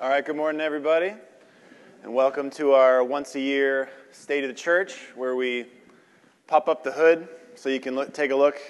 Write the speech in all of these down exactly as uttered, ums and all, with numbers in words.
All right, good morning, everybody, and welcome to our once-a-year State of the Church, where we pop up the hood so you can look, take a look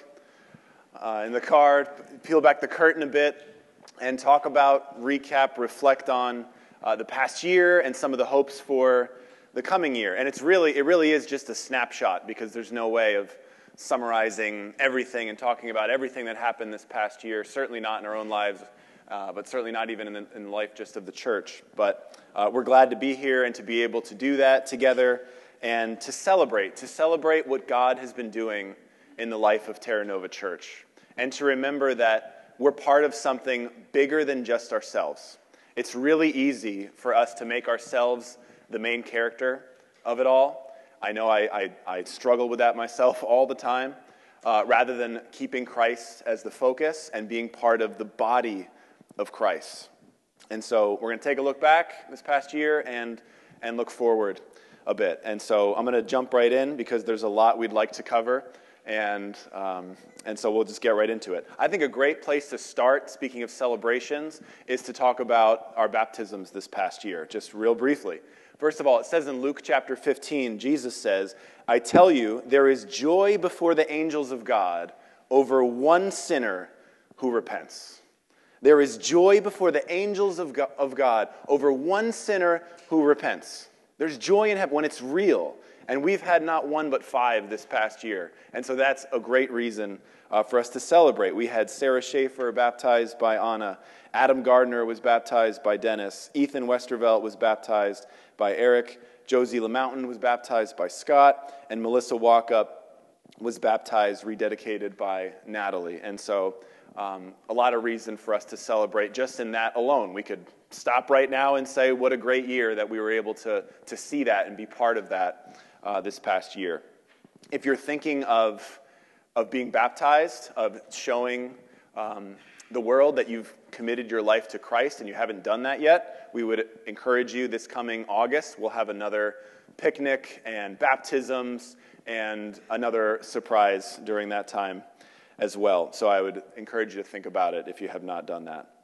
uh, in the car, peel back the curtain a bit, and talk about, recap, reflect on uh, the past year and some of the hopes for the coming year. And it's really, it really is just a snapshot, because there's no way of summarizing everything and talking about everything that happened this past year, certainly not in our own lives, uh, but certainly not even in the in life just of the church. But uh, we're glad to be here and to be able to do that together and to celebrate, to celebrate what God has been doing in the life of Terra Nova Church, and to remember that we're part of something bigger than just ourselves. It's really easy for us to make ourselves the main character of it all. I know I, I, I struggle with that myself all the time, uh, rather than keeping Christ as the focus and being part of the body of Christ. And so we're going to take a look back this past year and and look forward a bit. And so I'm going to jump right in, because there's a lot we'd like to cover, and um, and so we'll just get right into it. I think a great place to start, speaking of celebrations, is to talk about our baptisms this past year, just real briefly. First of all, it says in Luke chapter fifteen, Jesus says, "I tell you, there is joy before the angels of God over one sinner who repents." There is joy before the angels of God over one sinner who repents. There's joy in heaven when it's real. And we've had not one but five this past year. And so that's a great reason uh, for us to celebrate. We had Sarah Schaefer baptized by Anna. Adam Gardner was baptized by Dennis. Ethan Westervelt was baptized by Eric. Josie LaMountain was baptized by Scott. And Melissa Walkup was baptized, rededicated by Natalie. And so um, a lot of reason for us to celebrate just in that alone. We could stop right now and say what a great year that we were able to, to see that and be part of that uh, this past year. If you're thinking of, of being baptized, of showing um, the world that you've committed your life to Christ and you haven't done that yet, we would encourage you this coming August. We'll have another picnic and baptisms and another surprise during that time as well. So I would encourage you to think about it if you have not done that.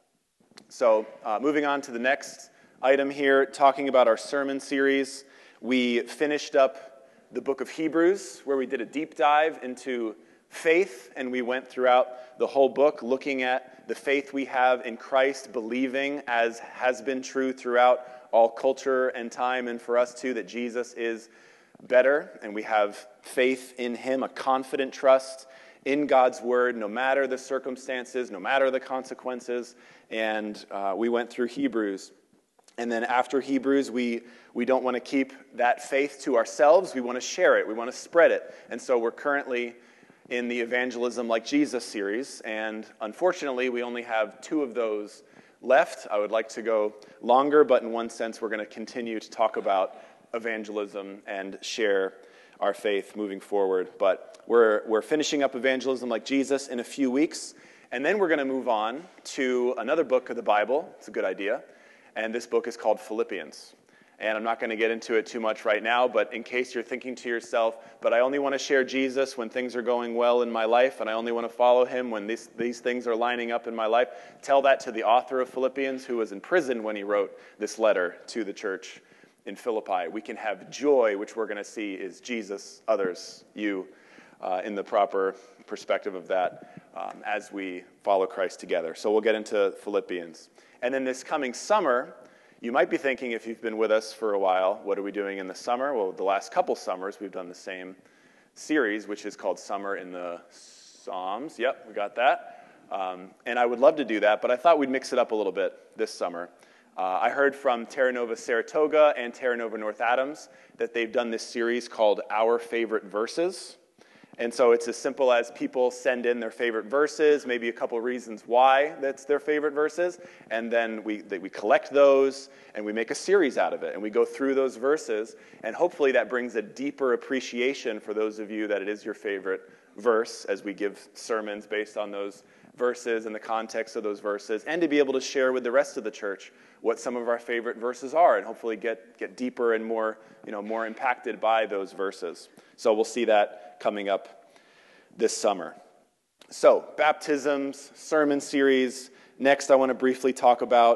So uh, moving on to the next item here, talking about our sermon series. We finished up the book of Hebrews, where we did a deep dive into faith, and we went throughout the whole book looking at the faith we have in Christ, believing, as has been true throughout all culture and time, and for us too, that Jesus is better, and we have faith in him, a confident trust in God's word, no matter the circumstances, no matter the consequences. And uh, we went through Hebrews. And then after Hebrews, we, we don't want to keep that faith to ourselves. We want to share it. We want to spread it. And so we're currently in the Evangelism Like Jesus series. And unfortunately, we only have two of those left. I would like to go longer, but in one sense, we're going to continue to talk about evangelism and share our faith moving forward. But we're we're finishing up Evangelism Like Jesus in a few weeks, and then we're going to move on to another book of the Bible. It's a good idea, and this book is called Philippians. And I'm not going to get into it too much right now, but in case you're thinking to yourself, but I only want to share Jesus when things are going well in my life, and I only want to follow him when these, these things are lining up in my life, tell that to the author of Philippians, who was in prison when he wrote this letter to the church in Philippi. We can have joy, which we're going to see is Jesus, others, you, uh, in the proper perspective of that um, as we follow Christ together. So we'll get into Philippians. And then this coming summer, you might be thinking, if you've been with us for a while, what are we doing in the summer? Well, the last couple summers, we've done the same series, which is called Summer in the Psalms. Yep, we got that. Um, and I would love to do that, but I thought we'd mix it up a little bit this summer. Uh, I heard from Terra Nova Saratoga and Terra Nova North Adams that they've done this series called Our Favorite Verses. And so it's as simple as people send in their favorite verses, maybe a couple reasons why that's their favorite verses, and then we they, we collect those, and we make a series out of it, and we go through those verses, and hopefully that brings a deeper appreciation for those of you that it is your favorite verse, as we give sermons based on those verses and the context of those verses, and to be able to share with the rest of the church what some of our favorite verses are, and hopefully get, get deeper and more, you know, more impacted by those verses. So we'll see that coming up this summer. So, baptisms, sermon series. Next, I want to briefly talk about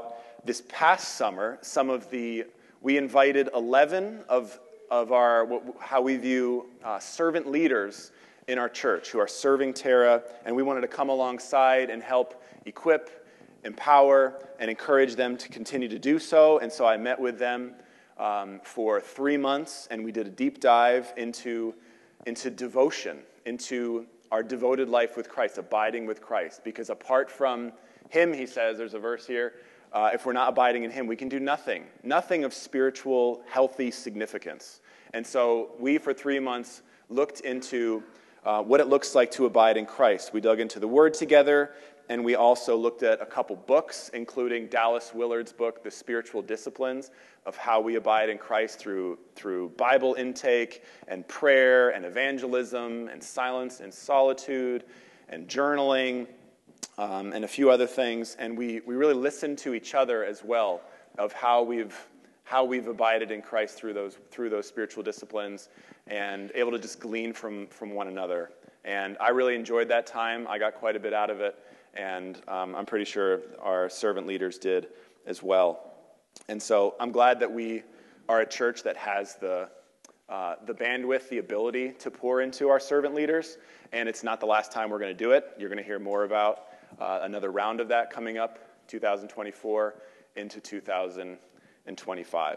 this past summer, some of the, we invited eleven of, of our, how we view uh, servant leaders in our church who are serving Terra, and we wanted to come alongside and help equip, empower, and encourage them to continue to do so. And so I met with them um, for three months, and we did a deep dive into, into devotion, into our devoted life with Christ, abiding with Christ. Because apart from him, he says, there's a verse here, uh, if we're not abiding in him, we can do nothing. Nothing of spiritual, healthy significance. And so we, for three months, looked into uh, what it looks like to abide in Christ. We dug into the Word together, and we also looked at a couple books, including Dallas Willard's book, The Spiritual Disciplines, of how we abide in Christ through, through Bible intake and prayer and evangelism and silence and solitude and journaling um, and a few other things. And we, we really listened to each other as well of how we've how we've abided in Christ through those through those spiritual disciplines and able to just glean from, from one another. And I really enjoyed that time. I got quite a bit out of it. And um, I'm pretty sure our servant leaders did as well. And so I'm glad that we are a church that has the uh, the bandwidth, the ability to pour into our servant leaders. And it's not the last time we're going to do it. You're going to hear more about uh, another round of that coming up, two thousand twenty-four into two thousand twenty-five.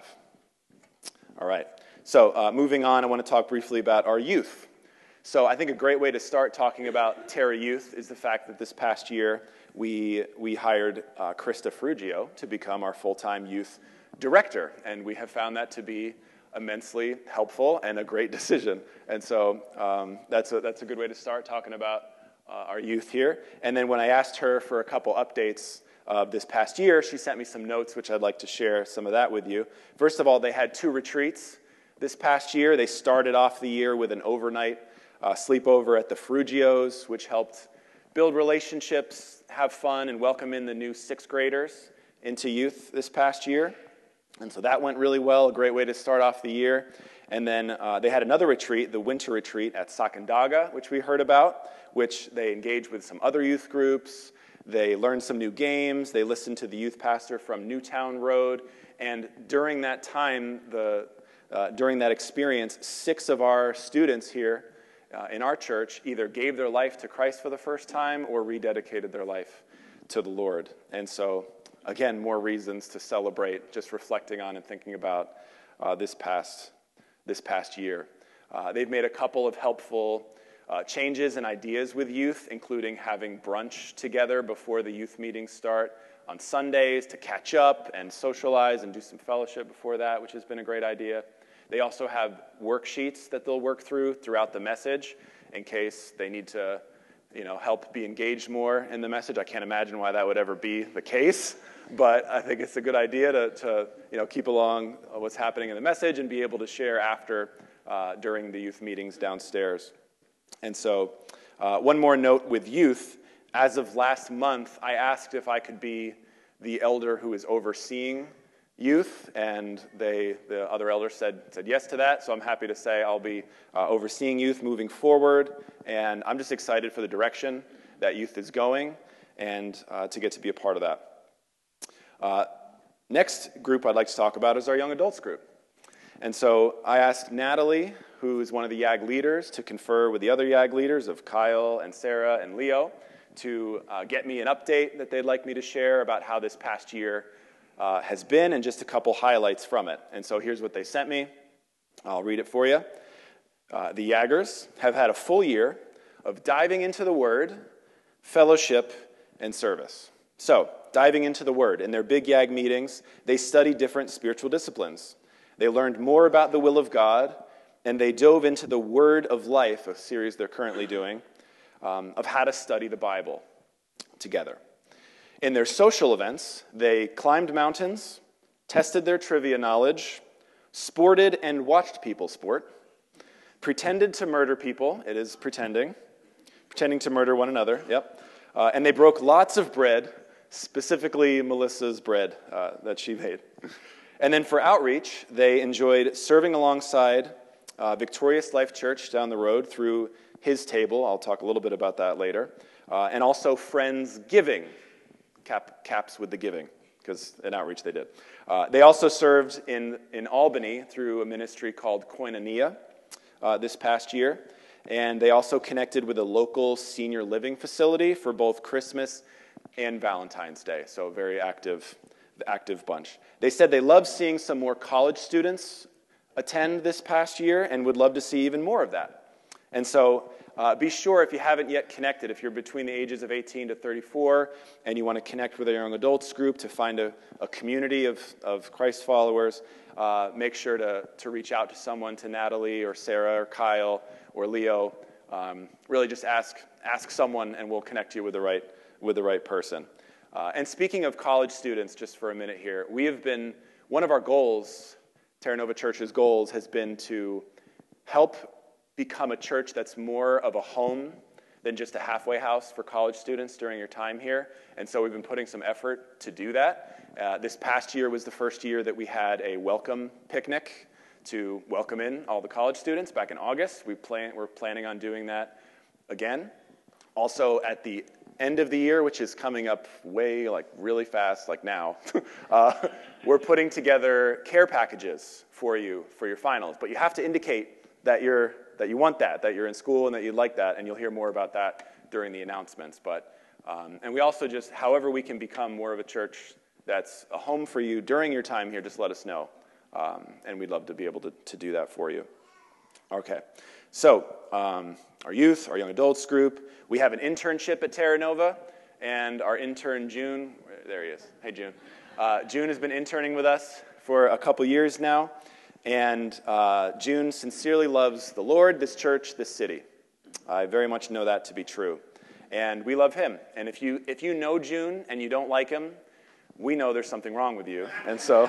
All right. So uh, moving on, I want to talk briefly about our youth. So I think a great way to start talking about Terra Youth is the fact that this past year we we hired uh, Krista Frugio to become our full-time youth director, and we have found that to be immensely helpful and a great decision. And so um, that's a, that's a good way to start talking about uh, our youth here. And then when I asked her for a couple updates uh, this past year, she sent me some notes, which I'd like to share some of that with you. First of all, they had two retreats this past year. They started off the year with an overnight Uh, sleepover at the Frugios, which helped build relationships, have fun, and welcome in the new sixth graders into youth this past year. And so that went really well, a great way to start off the year. And then uh, they had another retreat, the winter retreat at Sacandaga, which we heard about, which they engaged with some other youth groups. They learned some new games. They listened to the youth pastor from Newtown Road. And during that time, the uh, during that experience, six of our students here Uh, in our church either gave their life to Christ for the first time or rededicated their life to the Lord. And so, again, more reasons to celebrate, just reflecting on and thinking about uh, this past this past year. Uh, they've made a couple of helpful uh, changes and ideas with youth, including having brunch together before the youth meetings start on Sundays to catch up and socialize and do some fellowship before that, which has been a great idea. They also have worksheets that they'll work through throughout the message in case they need to, you know, help be engaged more in the message. I can't imagine why that would ever be the case, but I think it's a good idea to, to you know, keep along what's happening in the message and be able to share after uh, during the youth meetings downstairs. And so uh, one more note with youth. As of last month, I asked if I could be the elder who is overseeing youth, and they, the other elders said, said yes to that, so I'm happy to say I'll be uh, overseeing youth moving forward, and I'm just excited for the direction that youth is going, and uh, to get to be a part of that. Uh, next group I'd like to talk about is our young adults group. And so I asked Natalie, who is one of the Y A G leaders, to confer with the other Y A G leaders of Kyle and Sarah and Leo to uh, get me an update that they'd like me to share about how this past year Uh, has been, and just a couple highlights from it. And so here's what they sent me. I'll read it for you. Uh, the Yaggers have had a full year of diving into the Word, fellowship, and service. So, diving into the Word. In their big Y A G meetings, they studied different spiritual disciplines. They learned more about the will of God, and they dove into the Word of Life, a series they're currently doing, um, of how to study the Bible together. In their social events, they climbed mountains, tested their trivia knowledge, sported and watched people sport, pretended to murder people, it is pretending, pretending to murder one another, yep, uh, and they broke lots of bread, specifically Melissa's bread uh, that she made. And then for outreach, they enjoyed serving alongside uh, Victorious Life Church down the road through his table. I'll talk a little bit about that later. Uh, and also Friends Giving. Cap, caps with the giving, because an outreach they did. Uh, they also served in, in Albany through a ministry called Koinonia uh, this past year. And they also connected with a local senior living facility for both Christmas and Valentine's Day. So a very active, active bunch. They said they love seeing some more college students attend this past year and would love to see even more of that. And so uh, be sure, if you haven't yet connected, if you're between the ages of eighteen to thirty-four and you want to connect with a young adults group to find a, a community of, of Christ followers, uh, make sure to, to reach out to someone, to Natalie or Sarah or Kyle or Leo. Um, really just ask ask someone and we'll connect you with the right with the right person. Uh, and speaking of college students, just for a minute here, we have been, one of our goals, Terra Nova Church's goals, has been to help become a church that's more of a home than just a halfway house for college students during your time here. And so we've been putting some effort to do that. Uh, this past year was the first year that we had a welcome picnic to welcome in all the college students back in August. We plan, we're planning on doing that again. Also, at the end of the year, which is coming up way, like, really fast, like now, uh, we're putting together care packages for you for your finals. But you have to indicate that you're that you want that, that you're in school and that you like that, and you'll hear more about that during the announcements. But um, and we also just, however we can become more of a church that's a home for you during your time here, just let us know. Um, and we'd love to be able to, to do that for you. Okay, so um, our youth, our young adults group, we have an internship at Terra Nova, and our intern June, there he is, hey June. Uh, June has been interning with us for a couple years now, and uh, June sincerely loves the Lord, this church, this city. I very much know that to be true, and we love him. And if you if you know June and you don't like him, we know there's something wrong with you, and so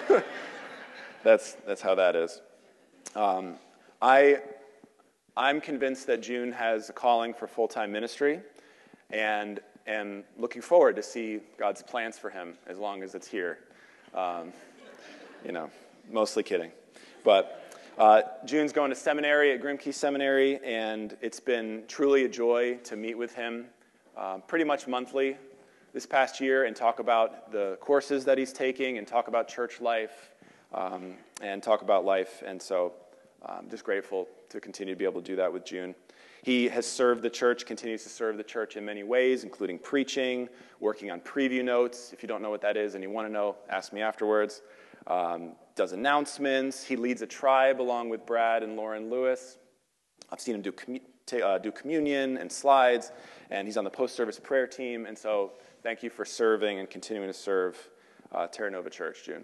that's that's how that is. Um, I, I'm convinced that June has a calling for full-time ministry, and am looking forward to see God's plans for him as long as it's here. Um, you know, mostly kidding. But uh, June's going to seminary at Grimke Seminary, and it's been truly a joy to meet with him uh, pretty much monthly this past year and talk about the courses that he's taking and talk about church life um, and talk about life. And so I'm just grateful to continue to be able to do that with June. He has served the church, continues to serve the church in many ways, including preaching, working on preview notes. If you don't know what that is and you want to know, ask me afterwards. Um, does announcements. He leads a tribe along with Brad and Lauren Lewis. I've seen him do, commu- t- uh, do communion and slides, and he's on the post-service prayer team. And so thank you for serving and continuing to serve uh, Terra Nova Church, June.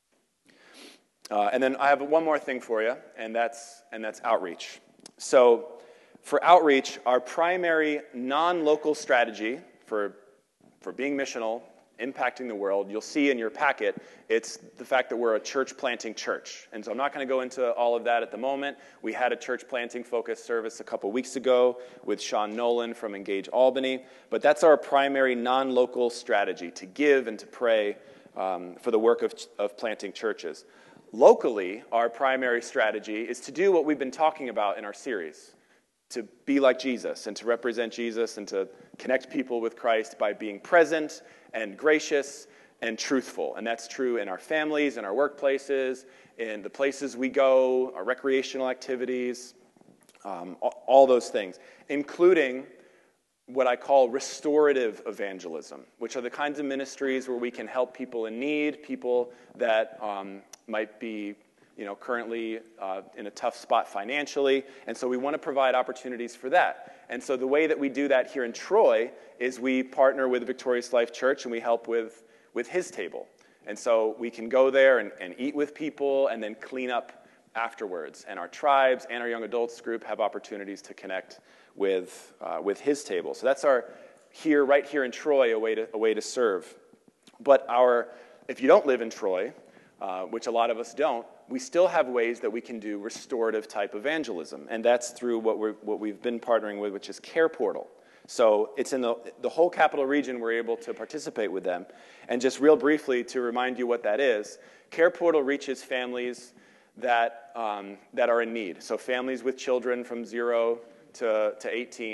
Uh, and then I have one more thing for you, and that's and that's outreach. So for outreach, our primary non-local strategy for for being missional, impacting the world, you'll see in your packet, it's the fact that we're a church planting church. And so I'm not going to go into all of that at the moment. We had a church planting focused service a couple weeks ago with Sean Nolan from Engage Albany. But that's our primary non-local strategy, to give and to pray um, for the work of, of planting churches. Locally, our primary strategy is to do what we've been talking about in our series, to be like Jesus and to represent Jesus and to connect people with Christ by being present and gracious and truthful. And that's true in our families, in our workplaces, in the places we go, our recreational activities, um, all, all those things, including what I call restorative evangelism, which are the kinds of ministries where we can help people in need, people that um, might be you know, currently uh, in a tough spot financially, and so we want to provide opportunities for that. And so the way that we do that here in Troy is we partner with Victorious Life Church, and we help with, with his table. And so we can go there and, and eat with people and then clean up afterwards. And our tribes and our young adults group have opportunities to connect with, uh, with his table. So that's our, here, right here in Troy, a way to, a way to serve. But our, if you don't live in Troy, uh, which a lot of us don't, we still have ways that we can do restorative type evangelism, and that's through what we're what we've been partnering with, which is Care Portal. So it's in the the whole capital region. We're able to participate with them, and just real briefly to remind you what that is, Care Portal reaches families that um, that are in need. So families with children from zero to to eighteen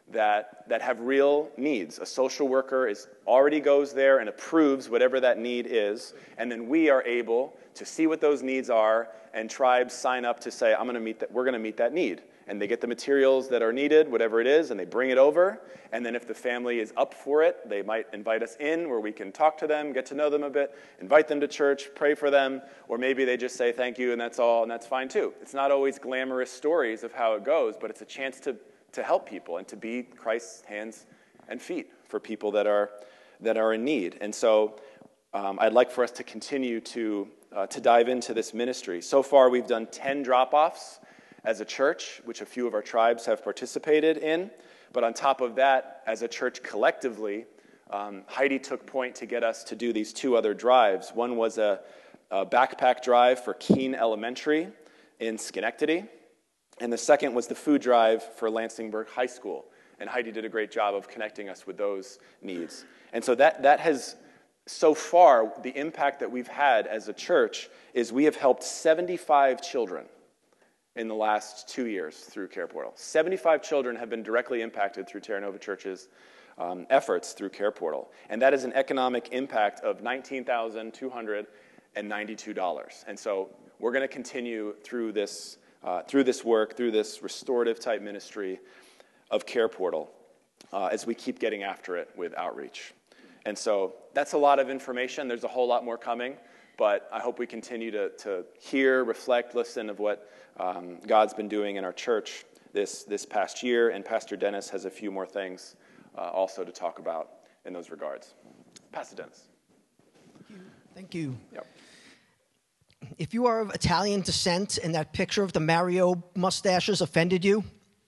that, that have real needs. A social worker is already goes there and approves whatever that need is, and then we are able to see what those needs are, and tribes sign up to say, I'm going to meet that, we're going to meet that need. And they get the materials that are needed, whatever it is, and they bring it over. And then if the family is up for it, they might invite us in where we can talk to them, get to know them a bit, invite them to church, pray for them, or maybe they just say thank you and that's all, and that's fine too. It's not always glamorous stories of how it goes, but it's a chance to, to help people and to be Christ's hands and feet for people that are, that are in need. And so um, I'd like for us to continue to, uh, to dive into this ministry. So far we've done ten drop-offs as a church, which a few of our tribes have participated in. But on top of that, as a church collectively, um, Heidi took point to get us to do these two other drives. One was a, a backpack drive for Keene Elementary in Schenectady, and the second was the food drive for Lansingburg High School. And Heidi did a great job of connecting us with those needs. And so that, that has, so far, the impact that we've had as a church is we have helped seventy-five children in the last two years through Care Portal. seventy-five children have been directly impacted through Terra Nova Church's um, efforts through Care Portal. And that is an economic impact of nineteen thousand two hundred ninety-two dollars. And so we're going to continue through this, uh, through this work, through this restorative type ministry of Care Portal uh, as we keep getting after it with outreach. And so that's a lot of information. There's a whole lot more coming. But I hope we continue to, to hear, reflect, listen of what um, God's been doing in our church this, this past year. And Pastor Dennis has a few more things uh, also to talk about in those regards. Pastor Dennis. Thank you. Thank you. Yep. If you are of Italian descent and that picture of the Mario mustaches offended you,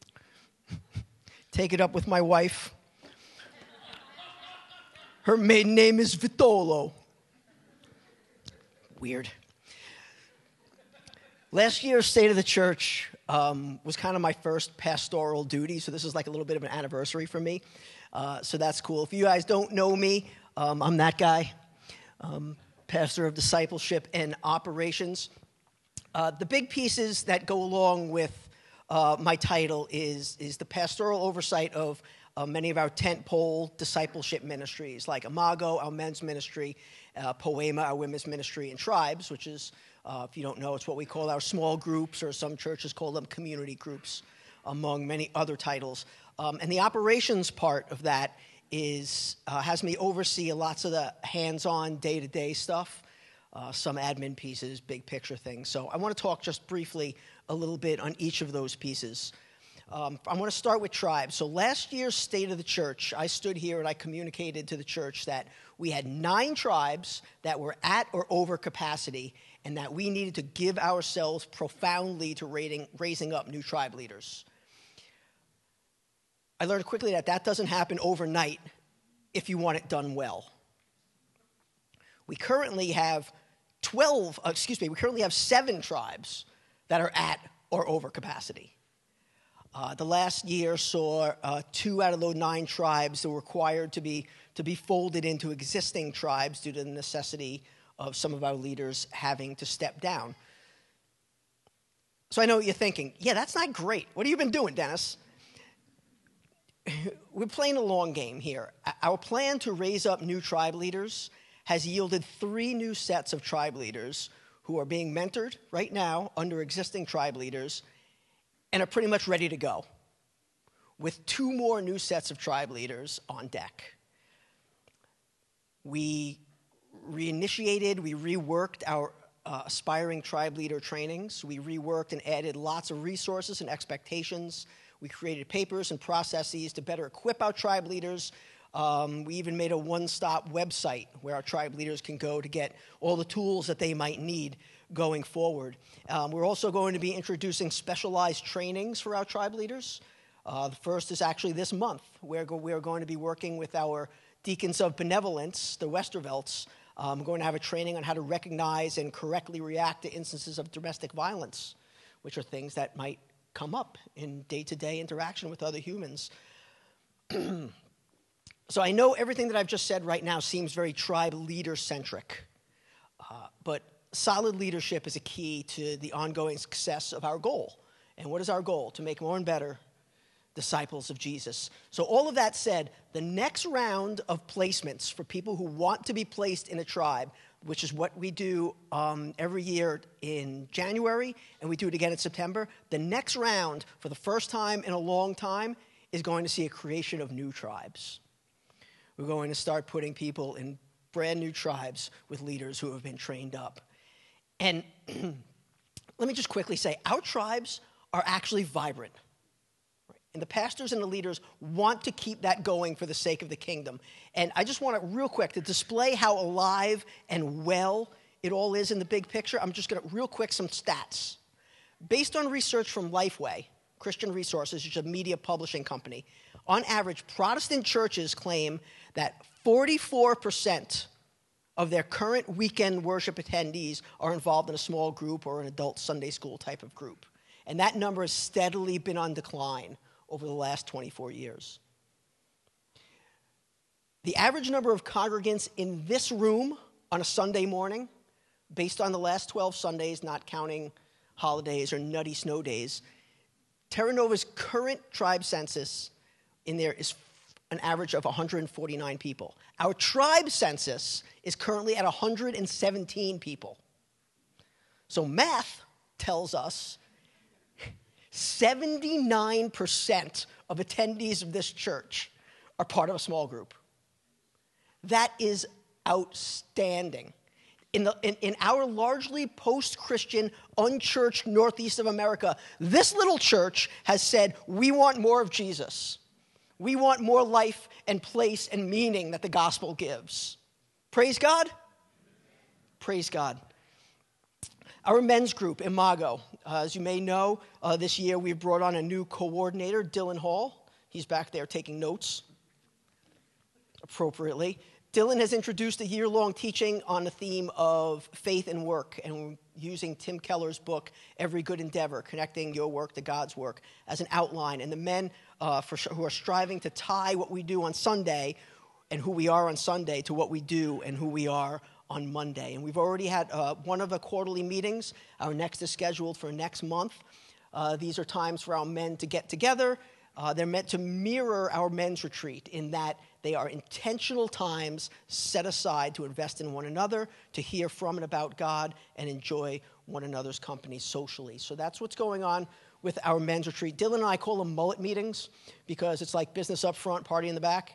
take it up with my wife. Her maiden name is Vitolo. Weird. Last year's State of the Church um, was kind of my first pastoral duty, so this is like a little bit of an anniversary for me. Uh, so that's cool. If you guys don't know me, um, I'm that guy, um, pastor of discipleship and operations. Uh, the big pieces that go along with uh, my title is, is the pastoral oversight of Uh, many of our tentpole discipleship ministries, like Imago, our men's ministry, uh, Poema, our women's ministry, and Tribes, which is, uh, if you don't know, it's what we call our small groups, or some churches call them community groups, among many other titles. Um, and the operations part of that is uh, has me oversee lots of the hands-on, day-to-day stuff, uh, some admin pieces, big picture things. So I want to talk just briefly a little bit on each of those pieces. Um, I want to start with Tribes. So last year's State of the Church, I stood here and I communicated to the church that we had nine tribes that were at or over capacity, and that we needed to give ourselves profoundly to rating, raising up new tribe leaders. I learned quickly that that doesn't happen overnight if you want it done well. We currently have twelve, uh, excuse me, we currently have seven tribes that are at or over capacity. Uh, the last year saw uh, two out of those nine tribes that were required to be to be folded into existing tribes due to the necessity of some of our leaders having to step down. So I know what you're thinking, yeah, that's not great. What have you been doing, Dennis? We're playing a long game here. Our plan to raise up new tribe leaders has yielded three new sets of tribe leaders who are being mentored right now under existing tribe leaders and are pretty much ready to go, with two more new sets of tribe leaders on deck. We reinitiated, we reworked our uh, aspiring tribe leader trainings. We reworked and added lots of resources and expectations. We created papers and processes to better equip our tribe leaders. Um, we even made a one-stop website where our tribe leaders can go to get all the tools that they might need going forward. Um, we're also going to be introducing specialized trainings for our tribe leaders. Uh, the first is actually this month. We're, go- we're going to be working with our Deacons of Benevolence, the Westervelts. Um, we're going to have a training on how to recognize and correctly react to instances of domestic violence, which are things that might come up in day-to-day interaction with other humans. So I know everything that I've just said right now seems very tribe leader-centric, uh, but solid leadership is a key to the ongoing success of our goal. And what is our goal? To make more and better disciples of Jesus. So all of that said, the next round of placements for people who want to be placed in a tribe, which is what we do um, every year in January, and we do it again in September, the next round, for the first time in a long time, is going to see a creation of new tribes. We're going to start putting people in brand new tribes with leaders who have been trained up. And let me just quickly say, our tribes are actually vibrant. And the pastors and the leaders want to keep that going for the sake of the kingdom. And I just want to, real quick, to display how alive and well it all is in the big picture, I'm just going to, real quick, some stats. Based on research from Lifeway, Christian Resources, which is a media publishing company, on average, Protestant churches claim that forty-four percent of their current weekend worship attendees are involved in a small group or an adult Sunday school type of group. And that number has steadily been on decline over the last twenty-four years. The average number of congregants in this room on a Sunday morning, based on the last twelve Sundays, not counting holidays or nutty snow days, Terra Nova's current tribe census in there is an average of one hundred forty-nine people. Our tribe census is currently at one hundred seventeen people. So math tells us seventy-nine percent of attendees of this church are part of a small group. That is outstanding. In, the, in, in our largely post-Christian, unchurched northeast of America, this little church has said, we want more of Jesus. We want more life and place and meaning that the gospel gives. Praise God. Praise God. Our men's group, Imago, uh, as you may know, uh, this year we've brought on a new coordinator, Dylan Hall. He's back there taking notes appropriately. Dylan has introduced a year-long teaching on the theme of faith and work, and using Tim Keller's book, Every Good Endeavor, Connecting Your Work to God's Work, as an outline. And the men uh, for, who are striving to tie what we do on Sunday and who we are on Sunday to what we do and who we are on Monday. And we've already had uh, one of the quarterly meetings. Our next is scheduled for next month. Uh, these are times for our men to get together. Uh, they're meant to mirror our men's retreat in that they are intentional times set aside to invest in one another, to hear from and about God, and enjoy one another's company socially. So that's what's going on with our men's retreat. Dylan and I call them mullet meetings because it's like business up front, party in the back.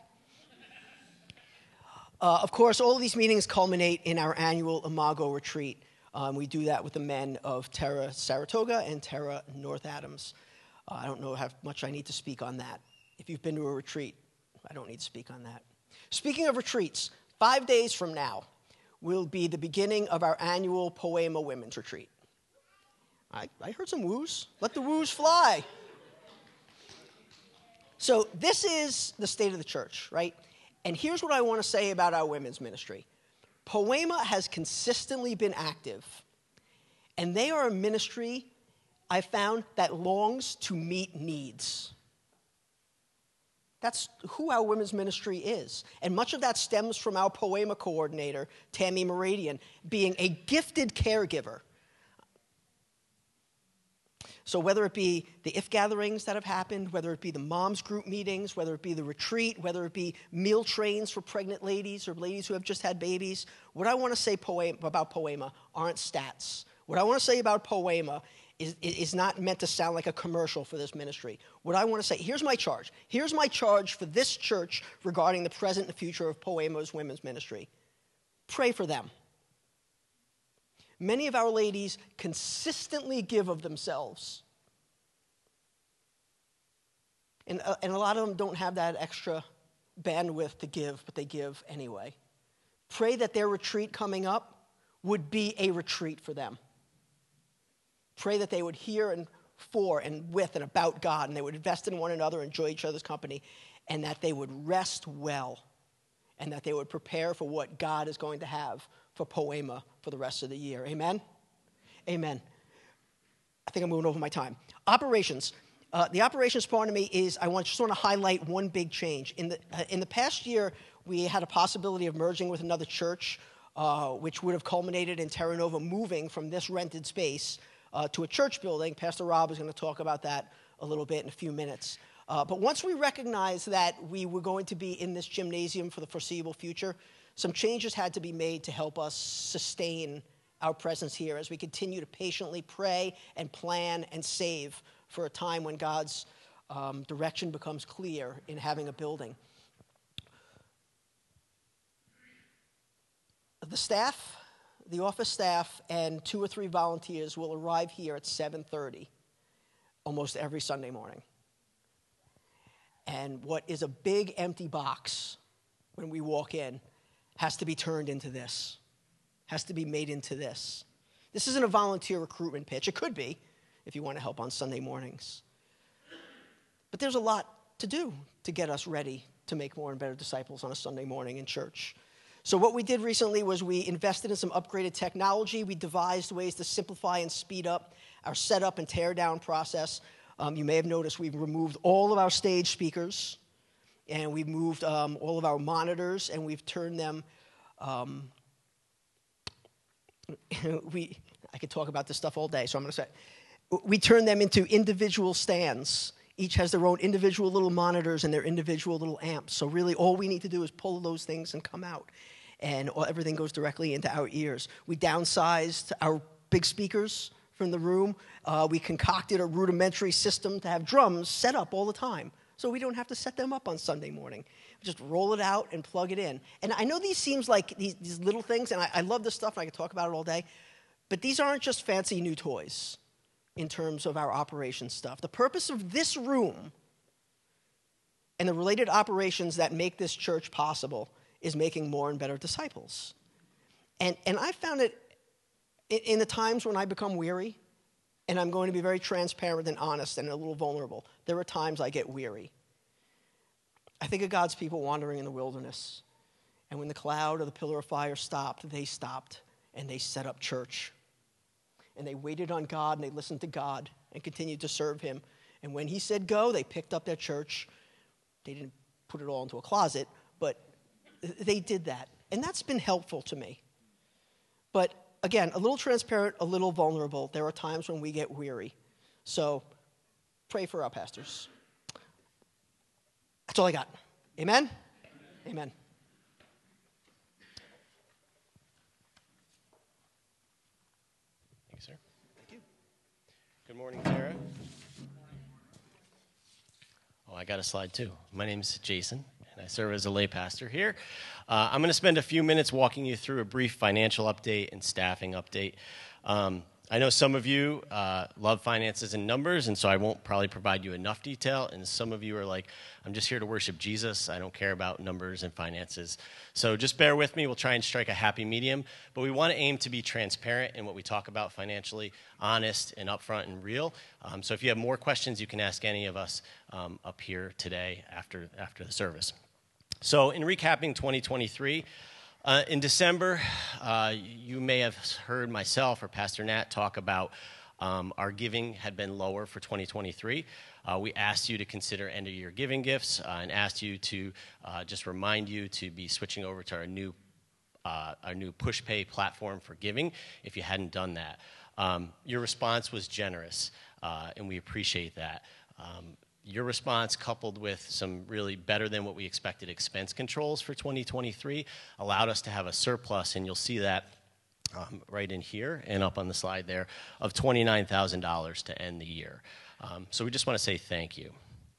Uh, of course, all of these meetings culminate in our annual Imago retreat. Um, we do that with the men of Terra Saratoga and Terra North Adams. Uh, I don't know how much I need to speak on that. If you've been to a retreat, I don't need to speak on that. Speaking of retreats, five days from now will be the beginning of our annual Poema Women's Retreat. I, I heard some woos. Let the woos fly. So this is the state of the church, right? And here's what I want to say about our women's ministry. Poema has consistently been active, and they are a ministry I found that longs to meet needs. That's who our women's ministry is. And much of that stems from our Poema coordinator, Tammy Meridian, being a gifted caregiver. So whether it be the If gatherings that have happened, whether it be the moms group meetings, whether it be the retreat, whether it be meal trains for pregnant ladies or ladies who have just had babies, what I want to say poema, about Poema aren't stats. What I want to say about Poema is, is not meant to sound like a commercial for this ministry. What I want to say, here's my charge. Here's my charge for this church regarding the present and future of Poema's women's ministry. Pray for them. Many of our ladies consistently give of themselves. And, uh, and a lot of them don't have that extra bandwidth to give, but they give anyway. Pray that their retreat coming up would be a retreat for them. Pray that they would hear and for and with and about God, and they would invest in one another, enjoy each other's company, and that they would rest well, and that they would prepare for what God is going to have for Poema for the rest of the year. Amen? Amen. I think I'm moving over my time. Operations. Uh, the operations part of me is I want, just want to highlight one big change. In the, uh, in the past year, we had a possibility of merging with another church, uh, which would have culminated in Terra Nova moving from this rented space uh, to a church building. Pastor Rob is going to talk about that a little bit in a few minutes. Uh, but once we recognized that we were going to be in this gymnasium for the foreseeable future, some changes had to be made to help us sustain our presence here as we continue to patiently pray and plan and save for a time when God's um, direction becomes clear in having a building. The staff, the office staff, and two or three volunteers will arrive here at seven thirty almost every Sunday morning. And what is a big empty box when we walk in has to be turned into this, has to be made into this. This isn't a volunteer recruitment pitch. It could be if you want to help on Sunday mornings. But there's a lot to do to get us ready to make more and better disciples on a Sunday morning in church. So what we did recently was we invested in some upgraded technology. We devised ways to simplify and speed up our setup and tear down process. Um, you may have noticed we've removed all of our stage speakers, and we've moved um, all of our monitors, and we've turned them, um, we, I could talk about this stuff all day, so I'm going to say, we turned them into individual stands. Each has their own individual little monitors and their individual little amps. So really all we need to do is pull those things and come out, and everything goes directly into our ears. We downsized our big speakers from the room. Uh, we concocted a rudimentary system to have drums set up all the time, so we don't have to set them up on Sunday morning. We just roll it out and plug it in. And I know these seems like these, these little things, and I, I love this stuff, and I could talk about it all day, but these aren't just fancy new toys in terms of our operation stuff. The purpose of this room and the related operations that make this church possible is making more and better disciples. And, and I found it in the times when I become weary, and I'm going to be very transparent and honest and a little vulnerable, there are times I get weary. I think of God's people wandering in the wilderness, and when the cloud or the pillar of fire stopped, they stopped, and they set up church. And they waited on God, and they listened to God, and continued to serve him. And when he said go, they picked up their church. They didn't put it all into a closet, but they did that. And that's been helpful to me. But again, a little transparent, a little vulnerable. There are times when we get weary. So pray for our pastors. That's all I got. Amen? Amen. Amen. Thank you, sir. Thank you. Good morning, Sarah. Oh, I got a slide too. My name's Jason, and I serve as a lay pastor here. Uh, I'm going to spend a few minutes walking you through a brief financial update and staffing update. Um, I know some of you uh, love finances and numbers, and so I won't probably provide you enough detail. And some of you are like, I'm just here to worship Jesus. I don't care about numbers and finances. So just bear with me. We'll try and strike a happy medium. But we want to aim to be transparent in what we talk about financially, honest and upfront and real. Um, so if you have more questions, you can ask any of us um, up here today after, after the service. So in recapping twenty twenty-three, uh, in December, uh, you may have heard myself or Pastor Nat talk about um, our giving had been lower for twenty twenty-three. Uh, we asked you to consider end-of-year giving gifts uh, and asked you to uh, just remind you to be switching over to our new uh, our new PushPay platform for giving if you hadn't done that. Um, your response was generous, uh, and we appreciate that. Um, Your response, coupled with some really better than what we expected expense controls for twenty twenty-three, allowed us to have a surplus, and you'll see that um, right in here and up on the slide there, of twenty-nine thousand dollars to end the year. Um, so we just want to say thank you.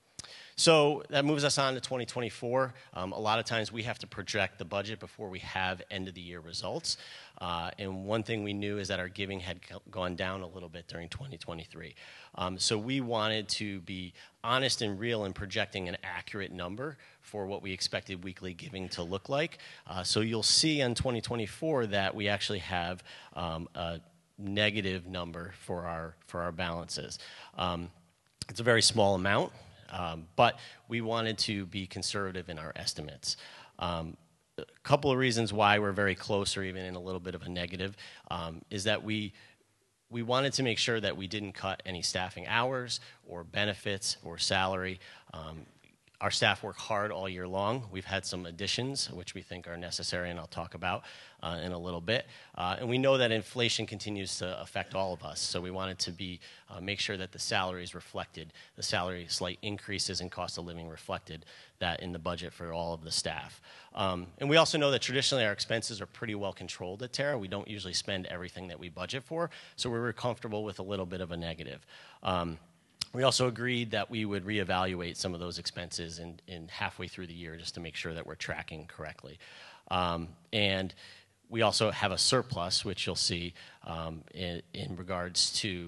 So that moves us on to twenty twenty-four. Um, a lot of times we have to project the budget before we have end-of-the-year results. Uh, and one thing we knew is that our giving had gone down a little bit during twenty twenty-three. Um, so we wanted to be honest and real in projecting an accurate number for what we expected weekly giving to look like. Uh, so you'll see in twenty twenty-four that we actually have um, a negative number for our, for our balances. Um, it's a very small amount. Um, but we wanted to be conservative in our estimates. Um, a couple of reasons why we're very close or even in a little bit of a negative um, is that we we wanted to make sure that we didn't cut any staffing hours or benefits or salary. Um, our staff work hard all year long. We've had some additions, which we think are necessary, and I'll talk about uh, in a little bit. Uh, and we know that inflation continues to affect all of us, so we wanted to be uh, make sure that the salaries reflected, the salary slight increases in cost of living reflected that in the budget for all of the staff. Um, and we also know that traditionally our expenses are pretty well controlled at Terra. We don't usually spend everything that we budget for, so we were comfortable with a little bit of a negative. Um, We also agreed that we would reevaluate some of those expenses in, in halfway through the year just to make sure that we're tracking correctly. Um, and we also have a surplus, which you'll see um, in, in regards to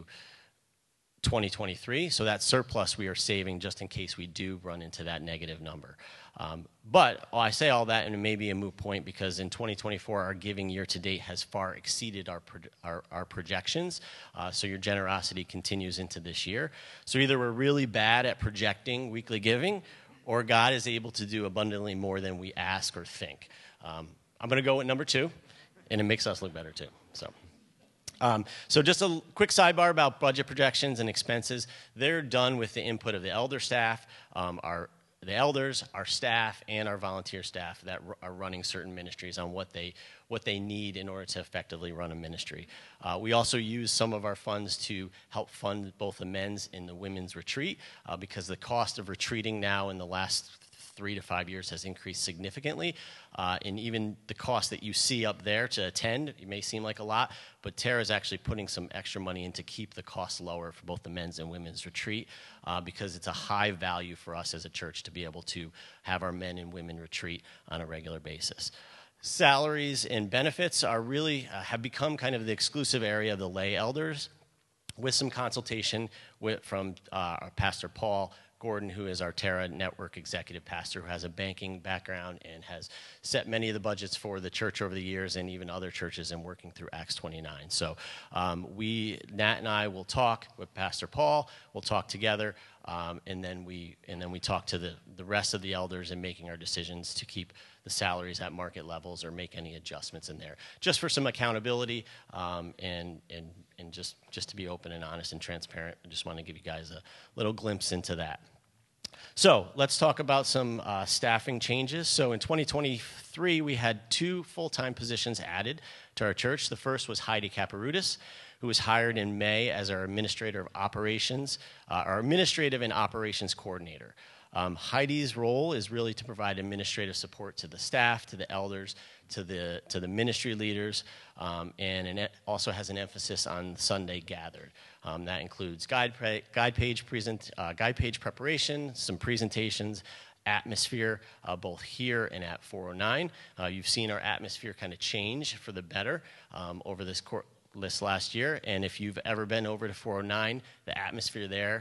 twenty twenty-three. So that surplus we are saving just in case we do run into that negative number. Um, but I say all that, and it may be a moot point, because in twenty twenty-four, our giving year to date has far exceeded our pro- our, our projections. Uh, so your generosity continues into this year. So either we're really bad at projecting weekly giving, or God is able to do abundantly more than we ask or think. Um, I'm going to go with number two, and it makes us look better too. So. Um, so just a quick sidebar about budget projections and expenses. They're done with the input of the elder staff, um, our the elders, our staff, and our volunteer staff that r- are running certain ministries on what they what they need in order to effectively run a ministry. Uh, we also use some of our funds to help fund both the men's and the women's retreat uh, because the cost of retreating now in the last three to five years has increased significantly. Uh, and even the cost that you see up there to attend, it may seem like a lot, but Terra is actually putting some extra money in to keep the cost lower for both the men's and women's retreat uh, because it's a high value for us as a church to be able to have our men and women retreat on a regular basis. Salaries and benefits are really, uh, have become kind of the exclusive area of the lay elders, with some consultation with, from uh, our Pastor Paul Gordon, who is our Terra Network executive pastor, who has a banking background and has set many of the budgets for the church over the years and even other churches in working through Acts twenty-nine. So um, we, Nat and I, will talk with Pastor Paul. We'll talk together, um, and then we and then we talk to the, the rest of the elders in making our decisions to keep the salaries at market levels or make any adjustments in there, just for some accountability um, and and and just just to be open and honest and transparent. I just want to give you guys a little glimpse into that. So let's talk about some uh, staffing changes. So in twenty twenty-three, we had two full-time positions added to our church. The first was Heidi Kaparutis, who was hired in May as our administrator of operations, uh, our administrative and operations coordinator. Um, Heidi's role is really to provide administrative support to the staff, to the elders, to the to the ministry leaders, um, and it also has an emphasis on Sunday gathered. Um, that includes guide pa- guide page present uh, guide page preparation, some presentations, atmosphere, uh, both here and at four oh nine. Uh, you've seen our atmosphere kind of change for the better um, over this court list last year, and if you've ever been over to four oh nine, the atmosphere there.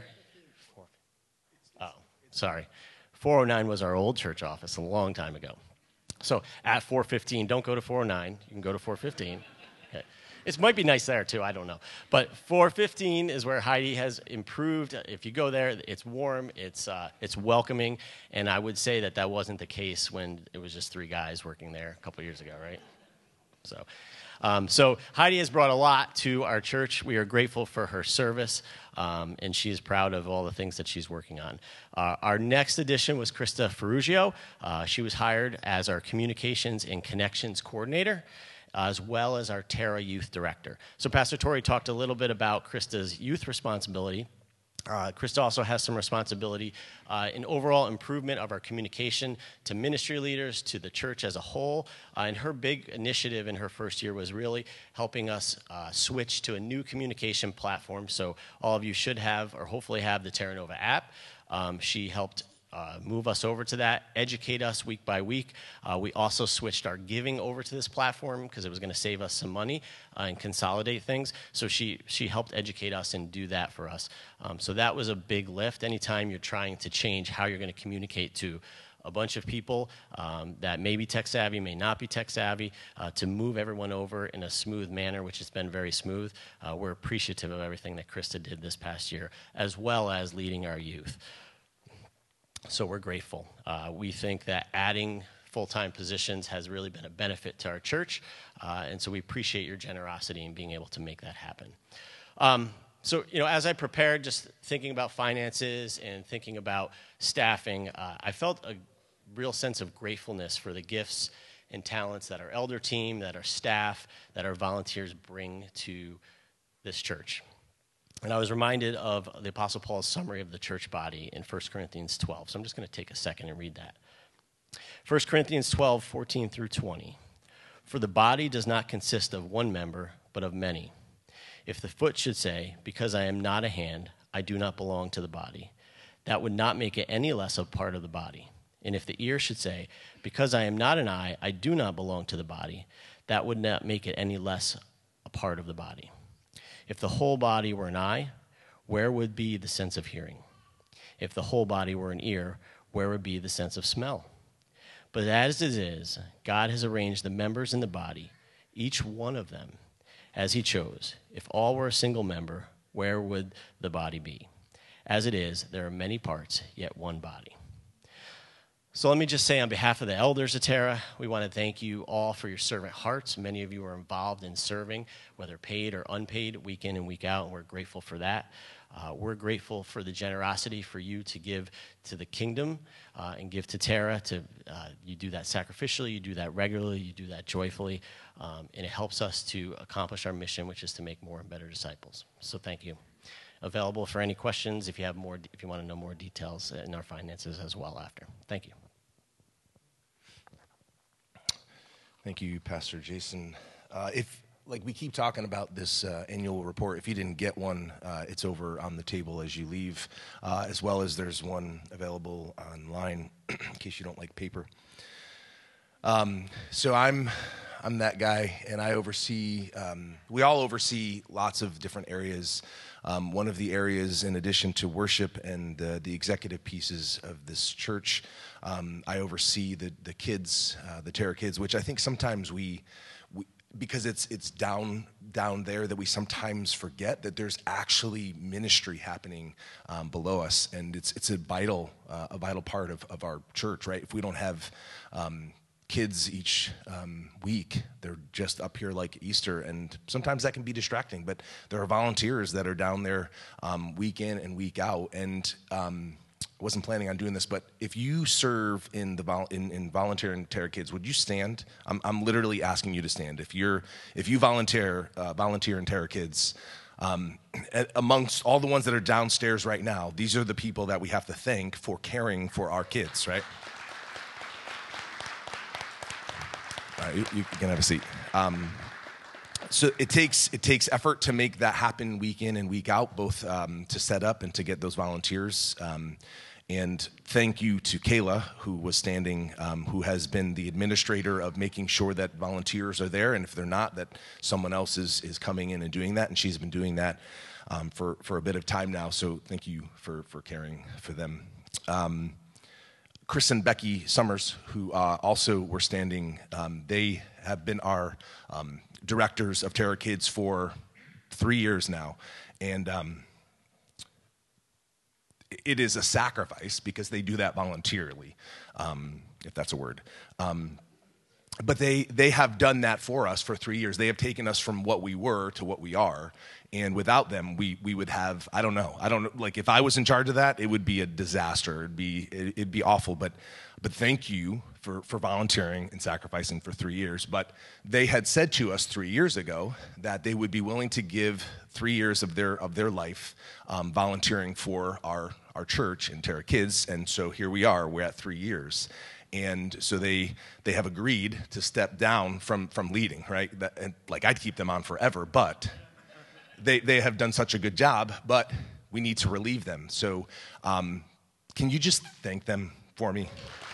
Oh, sorry. four oh nine was our old church office a long time ago. So at four fifteen, don't go to four oh nine. You can go to four fifteen. Okay. It might be nice there, too. I don't know. But four fifteen is where Heidi has improved. If you go there, it's warm, it's uh, it's welcoming, and I would say that that wasn't the case when it was just three guys working there a couple years ago, right? So, um, so Heidi has brought a lot to our church. We are grateful for her service, um, and she is proud of all the things that she's working on. Uh, our next addition was Krista Ferrugio. Uh, she was hired as our communications and connections coordinator, as well as our Terra Youth Director. So Pastor Torrey talked a little bit about Krista's youth responsibility. Uh, Krista also has some responsibility uh, in overall improvement of our communication to ministry leaders, to the church as a whole. Uh, and her big initiative in her first year was really helping us uh, switch to a new communication platform. So all of you should have, or hopefully have, the Terra Nova app. Um, she helped Uh, move us over to that, educate us week by week. Uh, we also switched our giving over to this platform because it was going to save us some money uh, and consolidate things. So she she helped educate us and do that for us. Um, so that was a big lift. Anytime you're trying to change how you're going to communicate to a bunch of people um, that may be tech savvy, may not be tech savvy, uh, to move everyone over in a smooth manner, which has been very smooth. Uh, we're appreciative of everything that Krista did this past year, as well as leading our youth. So we're grateful. Uh, we think that adding full-time positions has really been a benefit to our church, uh, and so we appreciate your generosity in being able to make that happen. Um, so, you know, as I prepared, just thinking about finances and thinking about staffing, uh, I felt a real sense of gratefulness for the gifts and talents that our elder team, that our staff, that our volunteers bring to this church. And I was reminded of the Apostle Paul's summary of the church body in First Corinthians twelve. So I'm just going to take a second and read that. First Corinthians twelve, fourteen through twenty. For the body does not consist of one member, but of many. If the foot should say, because I am not a hand, I do not belong to the body, that would not make it any less a part of the body. And if the ear should say, because I am not an eye, I do not belong to the body, that would not make it any less a part of the body. If the whole body were an eye, where would be the sense of hearing? If the whole body were an ear, where would be the sense of smell? But as it is, God has arranged the members in the body, each one of them, as he chose. If all were a single member, where would the body be? As it is, there are many parts, yet one body. So let me just say on behalf of the elders of Terra, we want to thank you all for your servant hearts. Many of you are involved in serving, whether paid or unpaid, week in and week out, and we're grateful for that. Uh, we're grateful for the generosity for you to give to the kingdom uh, and give to Terra. To, uh, you do that sacrificially, you do that regularly, you do that joyfully, um, and it helps us to accomplish our mission, which is to make more and better disciples. So thank you. Available for any questions if you have more, if you want to know more details in our finances as well after. Thank you. Thank you, Pastor Jason. Uh, if like we keep talking about this uh, annual report, if you didn't get one, uh, it's over on the table as you leave, uh, as well as there's one available online in case you don't like paper. Um, so I'm I'm that guy, and I oversee. Um, we all oversee lots of different areas. Um, one of the areas, in addition to worship and the, the executive pieces of this church, um, I oversee the the kids, uh, the Terra Kids, which I think sometimes we, we because it's it's down down there that we sometimes forget that there's actually ministry happening um, below us, and it's it's a vital uh, a vital part of, of our church, right? If we don't have um, kids each um, week, they're just up here like Easter, and sometimes that can be distracting, but there are volunteers that are down there um, week in and week out, and um, I wasn't planning on doing this, but if you serve in the vol- in, in volunteer in Terra Kids, would you stand? I'm, I'm literally asking you to stand. If you're if you volunteer uh, volunteer in Terra Kids, um, amongst all the ones that are downstairs right now, these are the people that we have to thank for caring for our kids, right? All right, you, you can have a seat. Um, so it takes it takes effort to make that happen week in and week out, both um, to set up and to get those volunteers. Um, and thank you to Kayla, who was standing, um, who has been the administrator of making sure that volunteers are there, and if they're not, that someone else is is coming in and doing that. And she's been doing that um, for for a bit of time now. So thank you for for caring for them. Um, Chris and Becky Summers, who uh, also were standing, um, they have been our um, directors of Terra Kids for three years now. And um, it is a sacrifice because they do that voluntarily, um, if that's a word. Um, but they, they have done that for us for three years. They have taken us from what we were to what we are. And without them, we we would have, I don't know, I don't know, like if I was in charge of that, it would be a disaster. It'd be it'd be awful. But but thank you for, for volunteering and sacrificing for three years. But they had said to us three years ago that they would be willing to give three years of their of their life um, volunteering for our our church and Terra Kids. And so here we are, we're at three years. And so they they have agreed to step down from from leading, right? That, and like I'd keep them on forever, but They they have done such a good job, but we need to relieve them. So um, can you just thank them for me?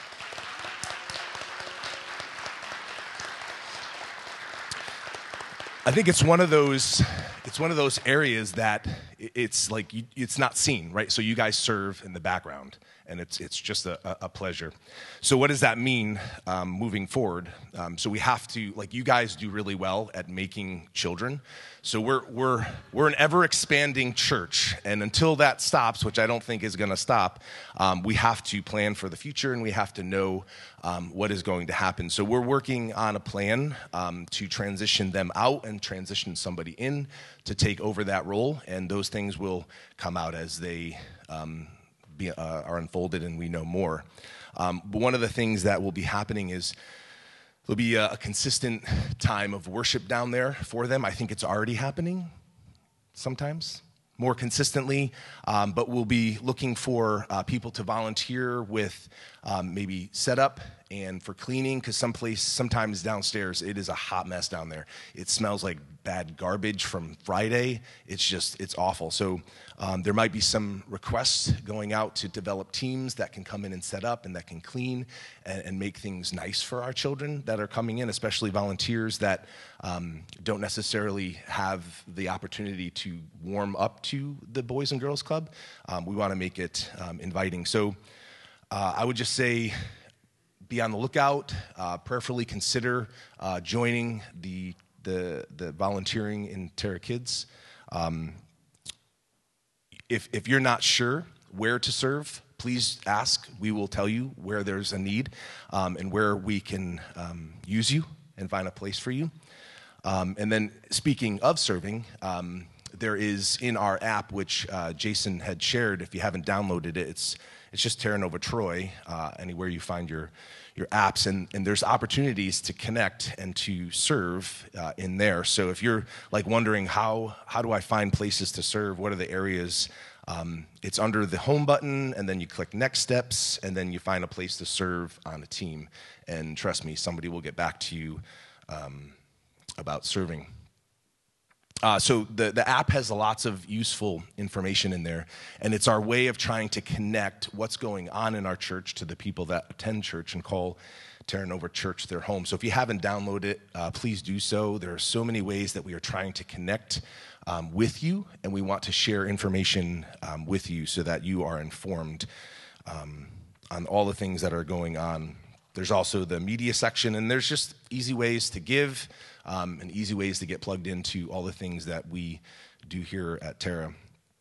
I think it's one of those it's one of those areas that it's like you, it's not seen, right? So you guys serve in the background, and it's it's just a, a pleasure. So what does that mean um, moving forward? Um, so we have to, like, you guys do really well at making children. So we're we're we're an ever expanding church, and until that stops, which I don't think is going to stop, um, we have to plan for the future, and we have to know um, what is going to happen. So we're working on a plan um, to transition them out and transition somebody in to take over that role, and those things will come out as they um, be, uh, are unfolded and we know more. Um, but one of the things that will be happening is there'll be a, a consistent time of worship down there for them. I think it's already happening sometimes, more consistently, um, but we'll be looking for uh, people to volunteer with um, maybe setup and for cleaning, because someplace, sometimes downstairs, it is a hot mess down there. It smells like bad garbage from Friday. It's just, it's awful. So um, there might be some requests going out to develop teams that can come in and set up and that can clean and, and make things nice for our children that are coming in, especially volunteers that um, don't necessarily have the opportunity to warm up to the Boys and Girls Club. Um, we want to make it um, inviting. So uh, I would just say, be on the lookout, uh, prayerfully consider uh, joining the, the the volunteering in Terra Kids. Um, if if you're not sure where to serve, please ask. We will tell you where there's a need um, and where we can um, use you and find a place for you. Um, and then speaking of serving, um, there is in our app, which uh, Jason had shared. If you haven't downloaded it, it's it's just Terra Nova Troy, uh, anywhere you find your your apps, and, and there's opportunities to connect and to serve uh, in there. So if you're like wondering how how do I find places to serve, what are the areas, um, it's under the home button, and then you click next steps, and then you find a place to serve on a team. And trust me, somebody will get back to you um, about serving. Uh, so the, the app has lots of useful information in there, and it's our way of trying to connect what's going on in our church to the people that attend church and call Terra Nova Church their home. So if you haven't downloaded it, uh, please do so. There are so many ways that we are trying to connect um, with you, and we want to share information um, with you so that you are informed um, on all the things that are going on. There's also the media section, and there's just easy ways to give um, and easy ways to get plugged into all the things that we do here at Terra.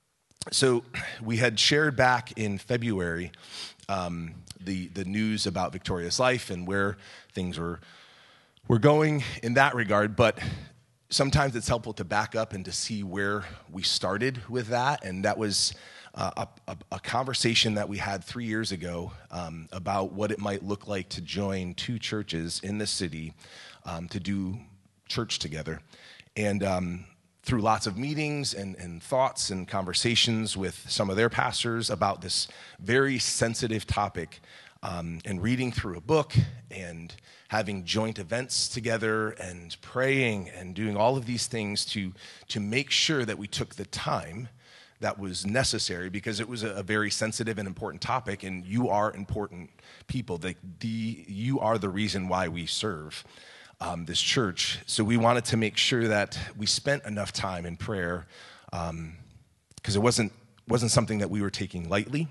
So we had shared back in February um, the the news about Victoria's Life and where things were were going in that regard, but sometimes it's helpful to back up and to see where we started with that, and that was Uh, a, a conversation that we had three years ago um, about what it might look like to join two churches in the city um, to do church together. And um, through lots of meetings and, and thoughts and conversations with some of their pastors about this very sensitive topic, um, and reading through a book and having joint events together and praying and doing all of these things to, to make sure that we took the time that was necessary, because it was a, a very sensitive and important topic, and you are important people. The, the, you are the reason why we serve um, this church. So we wanted to make sure that we spent enough time in prayer, um, because it wasn't wasn't something that we were taking lightly.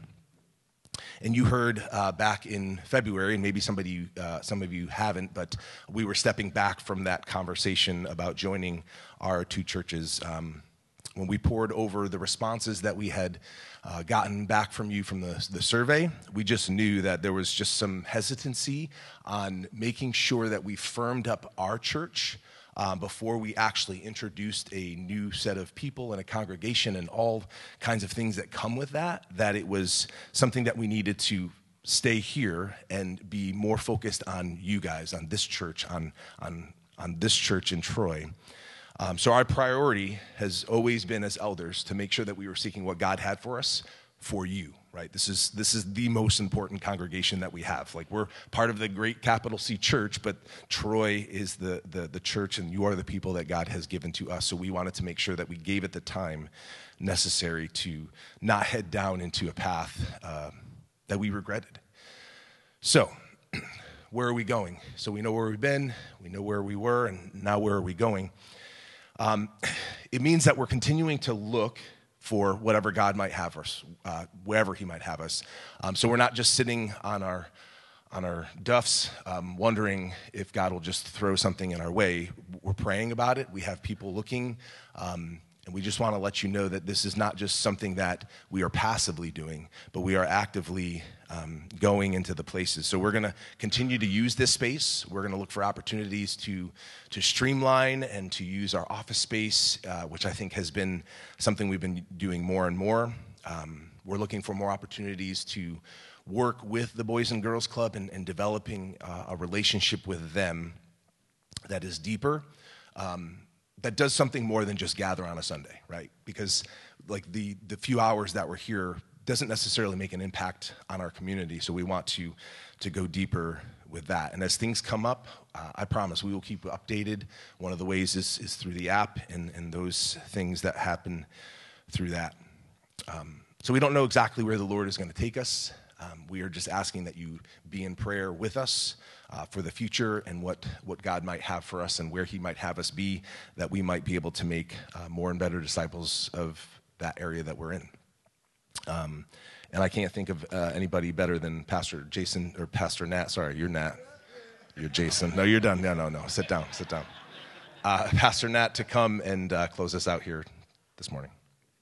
And you heard uh, back in February, and maybe somebody, uh, some of you haven't, but we were stepping back from that conversation about joining our two churches. Um, When we poured over the responses that we had uh, gotten back from you from the, the survey, we just knew that there was just some hesitancy on making sure that we firmed up our church um, before we actually introduced a new set of people and a congregation and all kinds of things that come with that, that it was something that we needed to stay here and be more focused on you guys, on this church, on, on, on this church in Troy. Um, so our priority has always been as elders to make sure that we were seeking what God had for us for you, right? This is this is the most important congregation that we have. Like, we're part of the great capital C church, but Troy is the, the, the church, and you are the people that God has given to us. So we wanted to make sure that we gave it the time necessary to not head down into a path uh, that we regretted. So where are we going? So we know where we've been, we know where we were, and now where are we going? Um, it means that we're continuing to look for whatever God might have us, uh, wherever he might have us. Um, so we're not just sitting on our on our duffs, um, wondering if God will just throw something in our way. We're praying about it. We have people looking, um, and And we just want to let you know that this is not just something that we are passively doing, but we are actively um, going into the places. So we're going to continue to use this space. We're going to look for opportunities to, to streamline and to use our office space, uh, which I think has been something we've been doing more and more. Um, we're looking for more opportunities to work with the Boys and Girls Club and, and developing uh, a relationship with them that is deeper. Um, that does something more than just gather on a Sunday, right? Because like the, the few hours that we're here doesn't necessarily make an impact on our community, so we want to, to go deeper with that. And as things come up, uh, I promise we will keep updated. One of the ways is, is through the app and, and those things that happen through that. Um, so we don't know exactly where the Lord is going to take us. Um, we are just asking that you be in prayer with us uh, for the future and what, what God might have for us and where he might have us be, that we might be able to make uh, more and better disciples of that area that we're in. Um, and I can't think of uh, anybody better than Pastor Jason, or Pastor Nat. Sorry, you're Nat. You're Jason. No, you're done. No, no, no. Sit down, sit down. Uh, Pastor Nat to come and uh, close us out here this morning.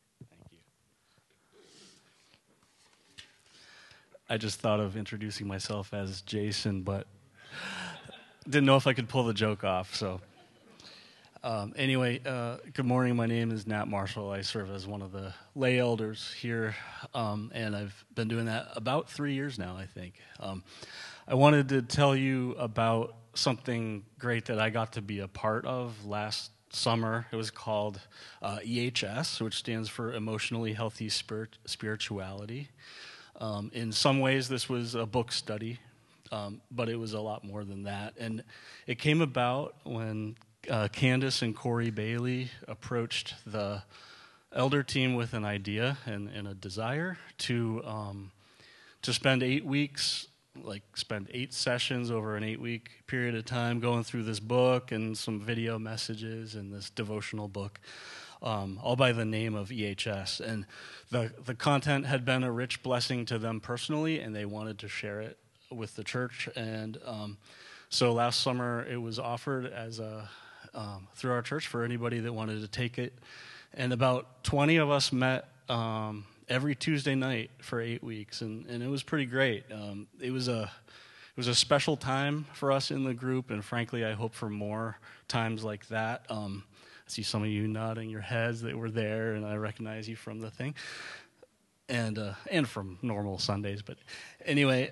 I just thought of introducing myself as Jason, but didn't know if I could pull the joke off. So um, anyway, uh, good morning. My name is Nat Marshall. I serve as one of the lay elders here, um, and I've been doing that about three years now, I think. Um, I wanted to tell you about something great that I got to be a part of last summer. It was called uh, E H S, which stands for Emotionally Healthy Spirit- Spirituality. Um, in some ways, this was a book study, um, but it was a lot more than that. And it came about when uh, Candace and Corey Bailey approached the elder team with an idea and, and a desire to um, to spend eight weeks, like spend eight sessions over an eight-week period of time going through this book and some video messages and this devotional book. Um, all by the name of E H S. And the, the content had been a rich blessing to them personally, and they wanted to share it with the church. And um, so last summer, it was offered as a um, through our church for anybody that wanted to take it. And about twenty of us met um, every Tuesday night for eight weeks, and, and it was pretty great. Um, it was a it was a special time for us in the group, and frankly, I hope for more times like that. Um, I see some of you nodding your heads that were there, and I recognize you from the thing, and uh, and from normal Sundays. But anyway,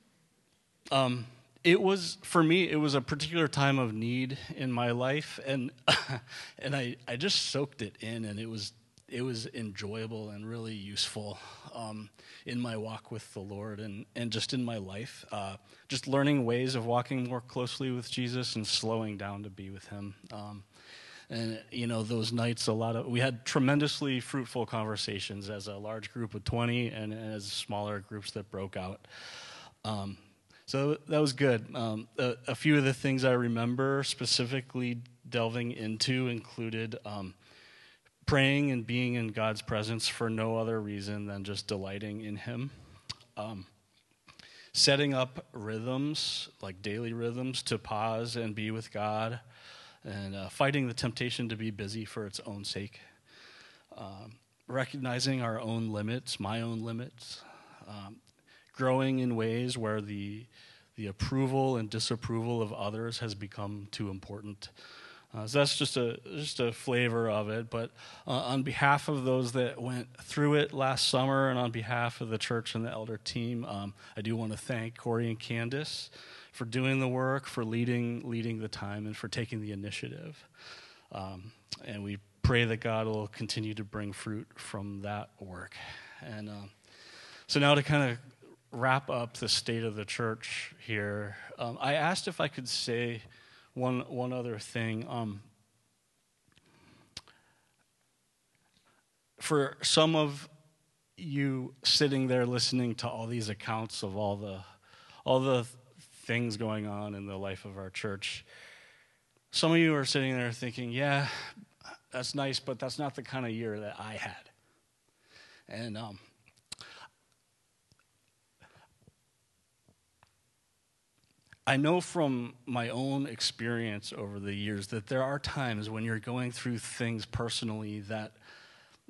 um, it was, for me, it was a particular time of need in my life, and and I, I just soaked it in, and it was it was enjoyable and really useful um, in my walk with the Lord and, and just in my life. Uh, just learning ways of walking more closely with Jesus and slowing down to be with him. Um, And, you know, those nights, a lot of, we had tremendously fruitful conversations as a large group of twenty and as smaller groups that broke out. Um, so that was good. Um, a, a few of the things I remember specifically delving into included um, praying and being in God's presence for no other reason than just delighting in him. Um, setting up rhythms, like daily rhythms, to pause and be with God. And uh, fighting the temptation to be busy for its own sake. Um, recognizing our own limits, my own limits. Um, growing in ways where the the approval and disapproval of others has become too important. Uh, so that's just a just a flavor of it. But uh, on behalf of those that went through it last summer, and on behalf of the church and the elder team, um, I do want to thank Corey and Candace for doing the work, for leading leading the time, and for taking the initiative. Um, and we pray that God will continue to bring fruit from that work. And um, so now to kind of wrap up the state of the church here, um, I asked if I could say one one other thing. Um, for some of you sitting there listening to all these accounts of all the all the things going on in the life of our church, some of you are sitting there thinking, yeah, that's nice, but that's not the kind of year that I had. And um, I know from my own experience over the years that there are times when you're going through things personally that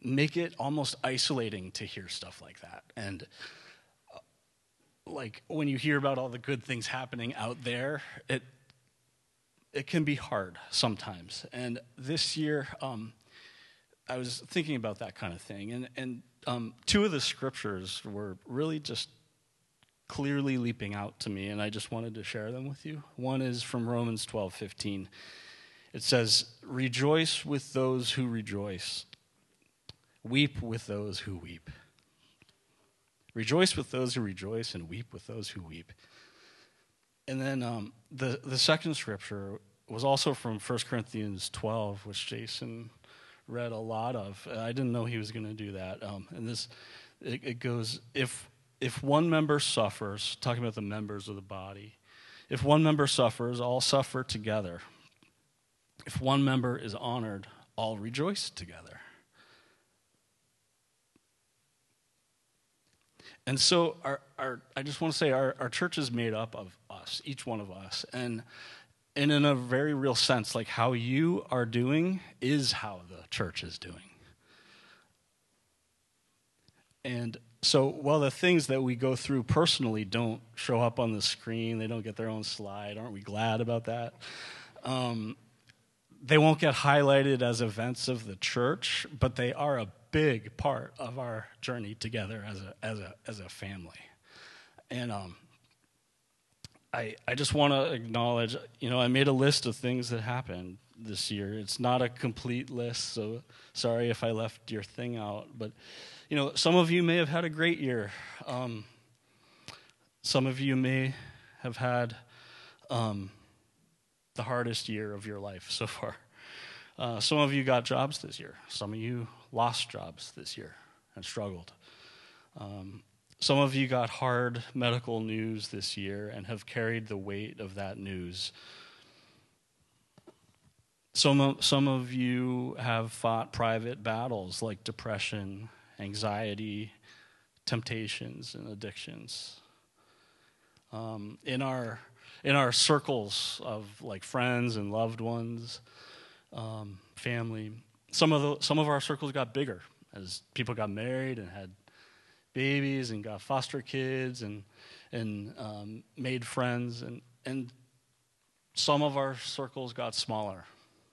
make it almost isolating to hear stuff like that. And uh, like when you hear about all the good things happening out there, it it can be hard sometimes. And this year, um, I was thinking about that kind of thing. And, and um, two of the scriptures were really just clearly leaping out to me, and I just wanted to share them with you. One is from Romans twelve fifteen. It says, "Rejoice with those who rejoice. Weep with those who weep." Rejoice with those who rejoice and weep with those who weep. And then um, the, the second scripture was also from First Corinthians twelve, which Jason read a lot of. I didn't know he was going to do that. Um, and this, it, it goes, if if one member suffers, talking about the members of the body, if one member suffers, all suffer together. If one member is honored, all rejoice together. And so our, our I just want to say our, our church is made up of us, each one of us. And, and in a very real sense, like how you are doing is how the church is doing. And so while the things that we go through personally don't show up on the screen, they don't get their own slide, aren't we glad about that? Um, they won't get highlighted as events of the church, but they are a big part of our journey together as a as a as a family. And um, I I just want to acknowledge, you know, I made a list of things that happened this year. It's not a complete list, so sorry if I left your thing out. But you know, some of you may have had a great year. Um, some of you may have had um, the hardest year of your life so far. Uh, some of you got jobs this year. Some of you lost jobs this year and struggled. Um, some of you got hard medical news this year and have carried the weight of that news. Some of, some of you have fought private battles like depression, anxiety, temptations, and addictions. Um, in our in our circles of like friends and loved ones, um, family, some of the some of our circles got bigger as people got married and had babies and got foster kids and and um, made friends, and and some of our circles got smaller.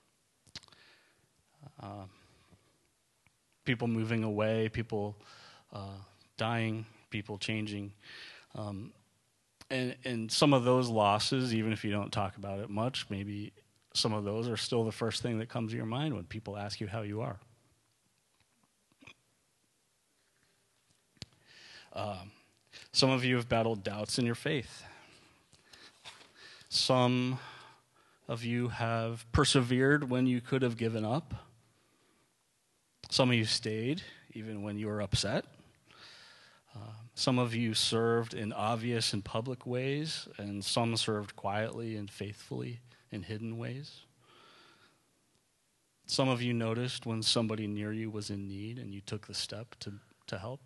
Uh, people moving away, people uh, dying, people changing. Um, and, and some of those losses, even if you don't talk about it much, maybe some of those are still the first thing that comes to your mind when people ask you how you are. Um, some of you have battled doubts in your faith. Some of you have persevered when you could have given up. Some of you stayed even when you were upset. Uh, some of you served in obvious and public ways, and some served quietly and faithfully in hidden ways. Some of you noticed when somebody near you was in need and you took the step to, to help.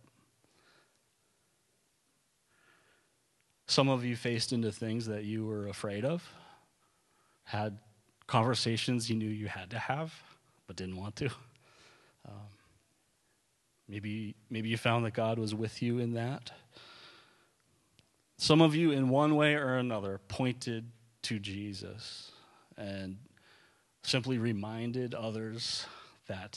Some of you faced into things that you were afraid of, had conversations you knew you had to have but didn't want to. Um, maybe maybe you found that God was with you in that. Some of you, in one way or another, pointed to Jesus and simply reminded others that,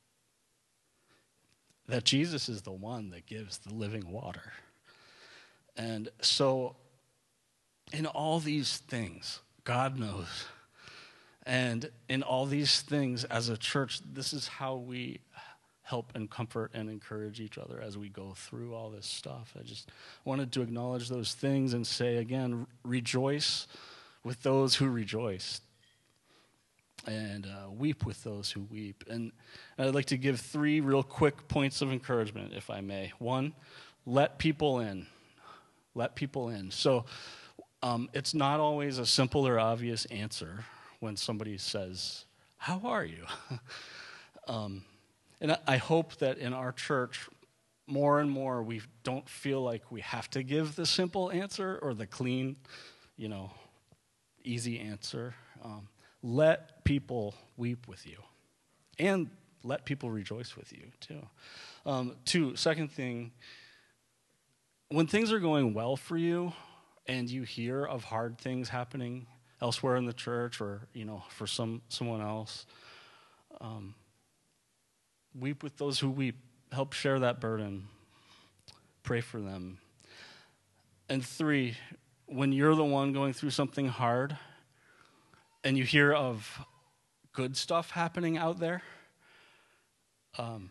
that Jesus is the one that gives the living water. And so, in all these things, God knows. And in all these things, as a church, this is how we help and comfort and encourage each other as we go through all this stuff. I just wanted to acknowledge those things and say, again, rejoice with those who rejoice. And uh, weep with those who weep. And I'd like to give three real quick points of encouragement, if I may. One, let people in. Let people in. So um, it's not always a simple or obvious answer when somebody says, "How are you?" um, and I hope that in our church, more and more, we don't feel like we have to give the simple answer or the clean, you know, easy answer. Um, let people weep with you. And let people rejoice with you, too. Um, two, second thing, when things are going well for you and you hear of hard things happening elsewhere in the church or, you know, for some someone else, um, weep with those who weep. Help share that burden. Pray for them. And three, when you're the one going through something hard and you hear of good stuff happening out there, um,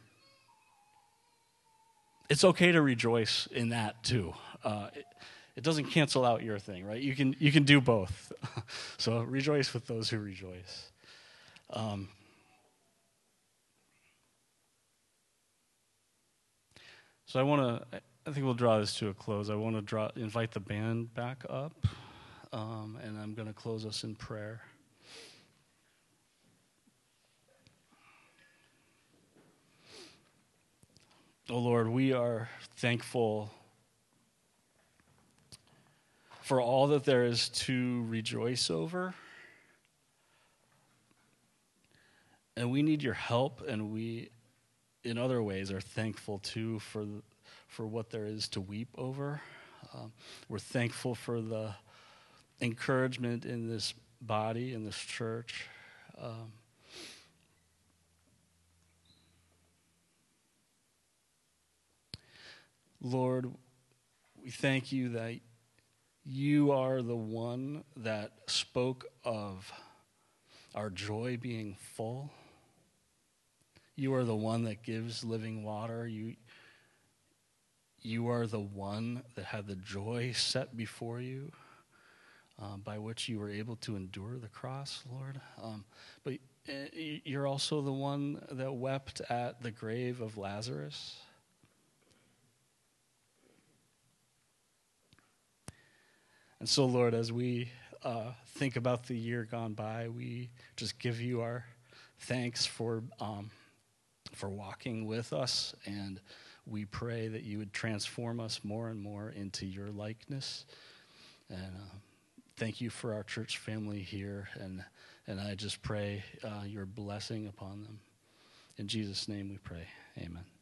it's okay to rejoice in that too. Uh, it, it doesn't cancel out your thing, right? You can you can do both. So rejoice with those who rejoice. Um, so I want to. I think we'll draw this to a close. I want to draw invite the band back up, um, and I'm going to close us in prayer. Oh Lord, we are thankful for all that there is to rejoice over. And we need your help, and we, in other ways, are thankful too for the, for what there is to weep over. Um, we're thankful for the encouragement in this body, in this church. Um, Lord, we thank you that you are the one that spoke of our joy being full. You are the one that gives living water. You, you are the one that had the joy set before you, uh, by which you were able to endure the cross, Lord. Um, but you're also the one that wept at the grave of Lazarus. And so, Lord, as we uh, think about the year gone by, we just give you our thanks for um, for walking with us, and we pray that you would transform us more and more into your likeness. And uh, thank you for our church family here, and and I just pray uh, your blessing upon them. In Jesus' name we pray. Amen.